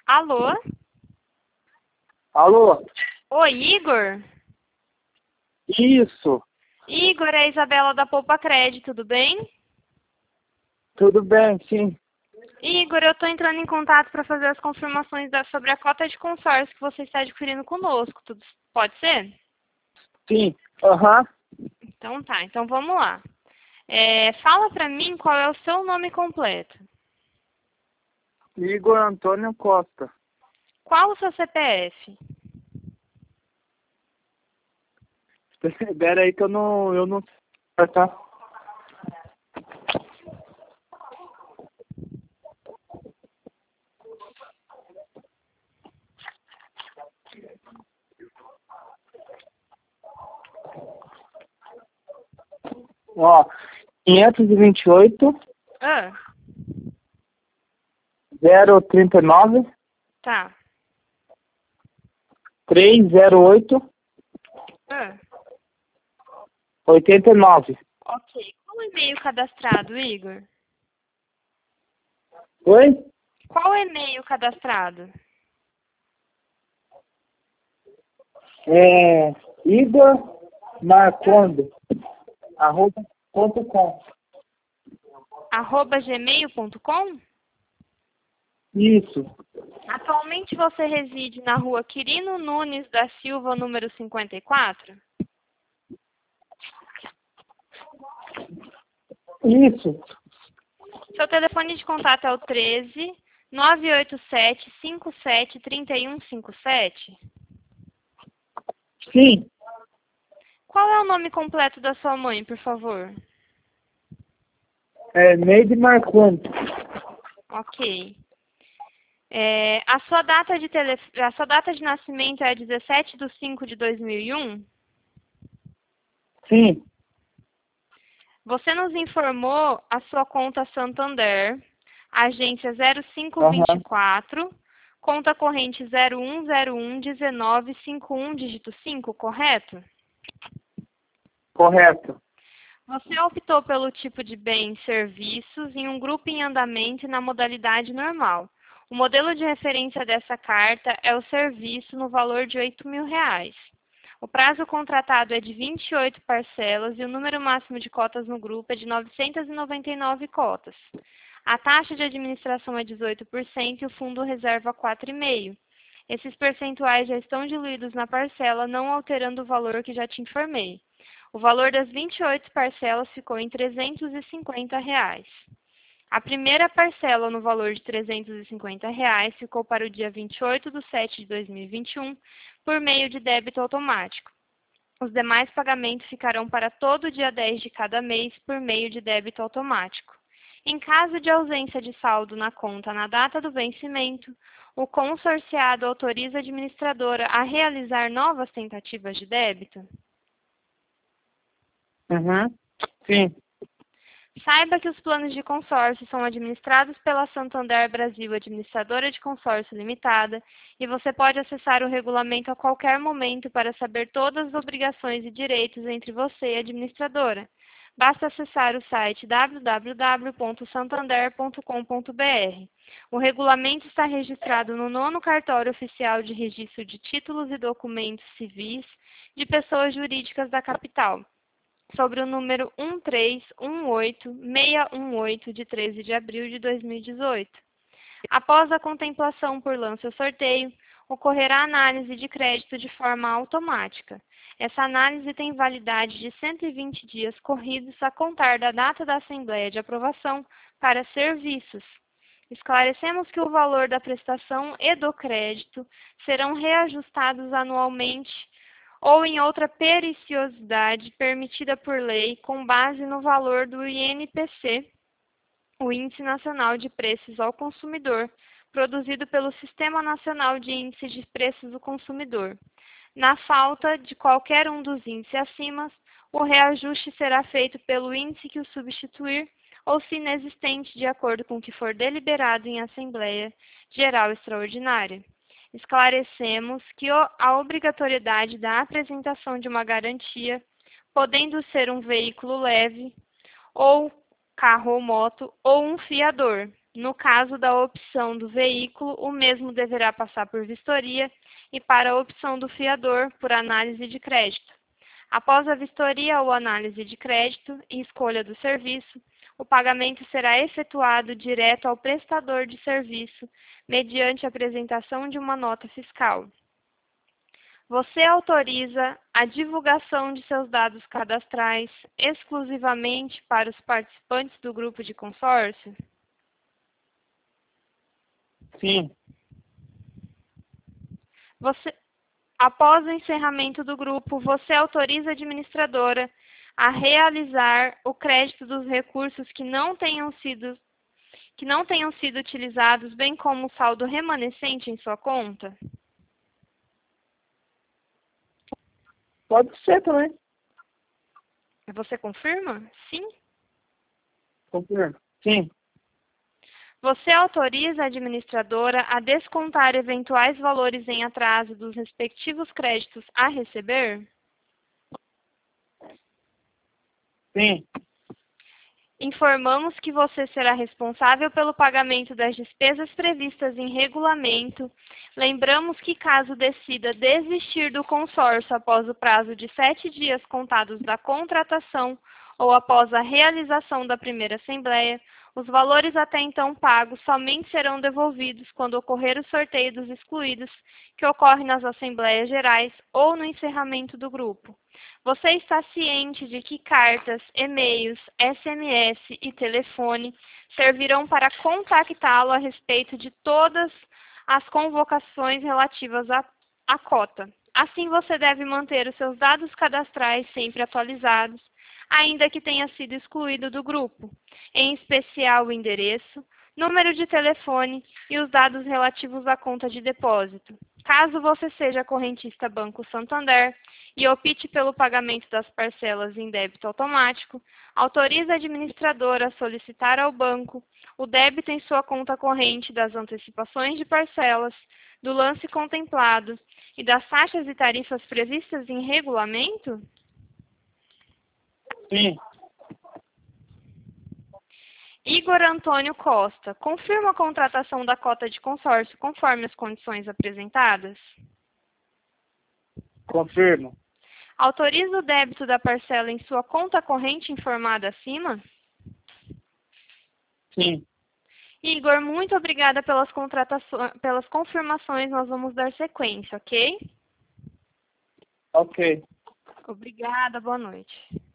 Alô? Alô? Oi, Igor? Isso, Igor, é a Isabela da Poupa Crédito, tudo bem? tudo bem, sim. Igor, eu estou entrando em contato para fazer as confirmações sobre a cota de consórcio que você está adquirindo conosco. Tudo pode ser? Sim, aham. Então tá, então vamos lá. Fala para mim qual é o seu nome completo. Igor Antônio Costa. Qual o seu CPF? Espera aí que eu não sei, tá? Ó, 528 Ah, 039 tá. 308 Ah, 89. ok. Qual o e-mail cadastrado, Igor? Oi? Qual o e-mail cadastrado? Igor Marcondo, @.com. @gmail.com? Isso, Atualmente você reside na rua Quirino Nunes da Silva, número 54? isso, Seu telefone de contato é o 13 987 57 3157? sim. Qual é o nome completo da sua mãe, por favor? Neide Marcondo. Ok. A sua data de nascimento é 17/5/2001? Sim, Você nos informou a sua conta Santander, agência aham, 0524, conta corrente 01011951, dígito 5, correto? correto. Você optou pelo tipo de bens e serviços em um grupo em andamento e na modalidade normal. O modelo de referência dessa carta é o serviço no valor de R$ 8.000. O prazo contratado é de 28 parcelas e o número máximo de cotas no grupo é de 999 cotas. A taxa de administração é 18% e o fundo reserva 4,5%. Esses percentuais já estão diluídos na parcela, não alterando o valor que já te informei. O valor das 28 parcelas ficou em R$ 350. A primeira parcela, no valor de R$ 350, ficou para o dia 28/7/2021, por meio de débito automático. Os demais pagamentos ficarão para todo dia 10 de cada mês, por meio de débito automático. Em caso de ausência de saldo na conta na data do vencimento, o consorciado autoriza a administradora a realizar novas tentativas de débito? Uhum. Sim, Saiba que os planos de consórcio são administrados pela Santander Brasil Administradora de Consórcio Limitada e você pode acessar o regulamento a qualquer momento para saber todas as obrigações e direitos entre você e a administradora. Basta acessar o site www.santander.com.br. O regulamento está registrado no 9º Cartório Oficial de Registro de Títulos e Documentos Civis de Pessoas Jurídicas da Capital, sobre o número 1318618, de 13 de abril de 2018. Após a contemplação por lance ou sorteio, ocorrerá análise de crédito de forma automática. Essa análise tem validade de 120 dias corridos a contar da data da Assembleia de Aprovação para serviços. Esclarecemos que o valor da prestação e do crédito serão reajustados anualmente ou em outra periodicidade permitida por lei, com base no valor do INPC, o Índice Nacional de Preços ao Consumidor, produzido pelo Sistema Nacional de Índice de Preços do Consumidor. Na falta de qualquer um dos índices acima, o reajuste será feito pelo índice que o substituir, ou se inexistente, de acordo com o que for deliberado em Assembleia Geral Extraordinária. Esclarecemos que a obrigatoriedade da apresentação de uma garantia, podendo ser um veículo leve, ou carro ou moto, ou um fiador, No caso da opção do veículo, o mesmo deverá passar por vistoria e para a opção do fiador, por análise de crédito. Após a vistoria ou análise de crédito e escolha do serviço, o pagamento será efetuado direto ao prestador de serviço, mediante a apresentação de uma nota fiscal. Você autoriza a divulgação de seus dados cadastrais exclusivamente para os participantes do grupo de consórcio? Sim. Após o encerramento do grupo, você autoriza a administradora a realizar o crédito dos recursos que não tenham sido utilizados, bem como o saldo remanescente em sua conta? Pode ser também. Você confirma? Sim. Confirma. Sim. Você autoriza a administradora a descontar eventuais valores em atraso dos respectivos créditos a receber? Sim. Informamos que você será responsável pelo pagamento das despesas previstas em regulamento. Lembramos que, caso decida desistir do consórcio após o prazo de 7 dias contados da contratação ou após a realização da primeira assembleia, os valores até então pagos somente serão devolvidos quando ocorrer o sorteio dos excluídos, que ocorre nas assembleias gerais ou no encerramento do grupo. Você está ciente de que cartas, e-mails, SMS e telefone servirão para contactá-lo a respeito de todas as convocações relativas à cota. Assim, você deve manter os seus dados cadastrais sempre atualizados, ainda que tenha sido excluído do grupo, em especial o endereço, número de telefone e os dados relativos à conta de depósito. Caso você seja correntista Banco Santander e opte pelo pagamento das parcelas em débito automático, autorize a administradora a solicitar ao banco o débito em sua conta corrente das antecipações de parcelas, do lance contemplado e das taxas e tarifas previstas em regulamento? Sim. Igor Antônio Costa, confirma a contratação da cota de consórcio conforme as condições apresentadas? Confirmo. Autoriza o débito da parcela em sua conta corrente informada acima? Sim. Igor, muito obrigada pelas confirmações. Nós vamos dar sequência, ok? Ok. Obrigada, boa noite.